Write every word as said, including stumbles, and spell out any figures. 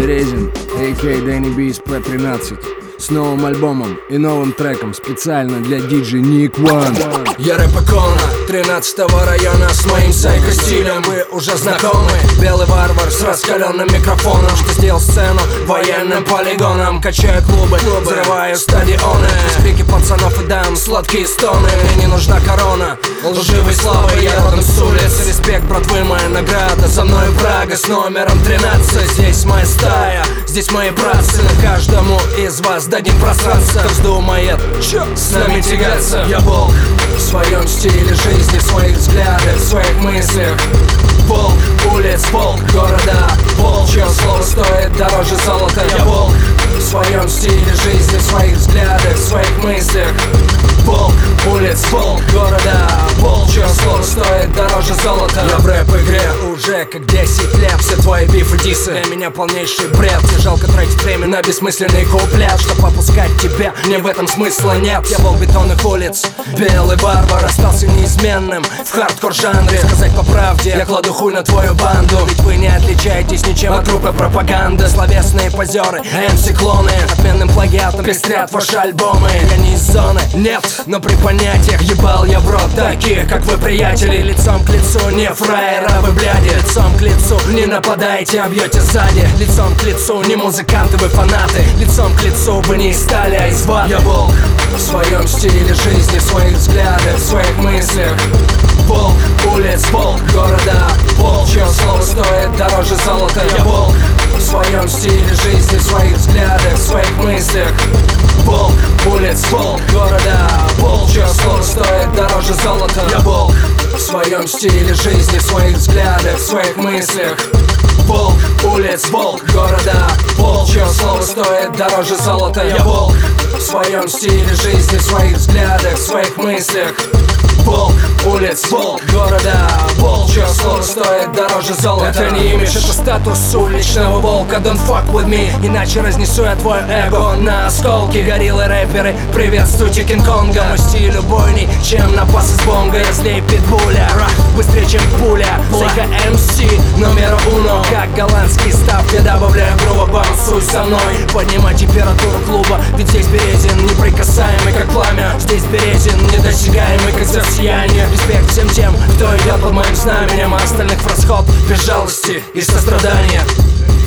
Березин, а ка а. Danny Beast пэ тринадцать, с новым альбомом и новым треком специально для диджей Ник Ван. Я рэп-икона тринадцатого района с моим сайко-стилем. Вы уже знакомы, белый варвар с раскаленным микрофоном, что сделал сцену военным полигоном. Качаю клубы, взрываю стадионы, спики пацанов и дам, сладкие стоны. Мне не нужна корона лживой славы, я родом с улиц. Респект, братвы, моя награда, за мной Прага с номером тринадцать. Здесь моя стая, здесь мои братцы, каждому из вас дадим просраться. Кто вздумает с нами тягаться? Я волк в своем стиле жизни, в своих взглядах, в своих мыслях. Волк улиц, волк города, волк, чье слово стоит дороже золота. Я волк в своем стиле жизни, в своих взглядах, в своих мыслях. Волк улиц, волк города, волк, чье слово стоит дороже золота. Я в рэп-игре уже как десять лет. Все твои бифы, дисы, для меня полнейший бред. Не жалко тратить время на бессмысленный куплет, чтоб опускать тебя, мне в этом смысла нет. Я волк бетонных улиц, белый варвар, остался неизменным в хардкор жанре. Сказать по правде, я кладу хуй на твою банду, ведь вы не отличаетесь ничем от группы пропаганды. Словесные позеры, эм си-клоны, отменным плагиатом пестрят ваши альбомы. Я не из зоны, нет, но при понятиях ебал я в рот таких, как вы, приятели. Лицом к лицу, не фраера вы, бляди. Лицом к лицу, не нападайте, а бьете сзади. Лицом к лицу, не музыканты, вы фанаты. Лицом к лицу, вы не из стали, а из ваты. Я волк в своем стиле жизни, в своих взглядах, в своих мыслях. Волк улиц, волк города, волк, чье слово стоит дороже золота. Я волк в своем стиле жизни, в своих взглядах, в своих мыслях. Волк улиц, волк города, волк, чье слово стоит дороже золота. Я волк в своем стиле жизни, в своих взглядах, в своих мыслях. Волк улиц, волк города, волк, чье слово стоит дороже золота. Я волк в своем стиле жизни, в своих взглядах, в своих мыслях. Волк улиц, волк города, волк, чье слово стоит дороже золота. Это не имидж, это статус уличного волка. Don't fuck with me, иначе разнесу я твое эго на осколки. Гориллы, рэперы, приветствуйте Кинг-Конга. Мой стиль убойней, чем напас из бонга. Я злей питбуля, быстрее, чем пуля. Сайка эм си, номер уно. Как голландский став, я добавляю грубо. Бансуй со мной, поднимай температуру клуба. Ведь здесь Березин, неприкасаемый как пламя. Здесь Березин, недосягаемый как за сияние. Респект всем тем, кто идет под моим знаменем, а остальных в расход без жалости и сострадания.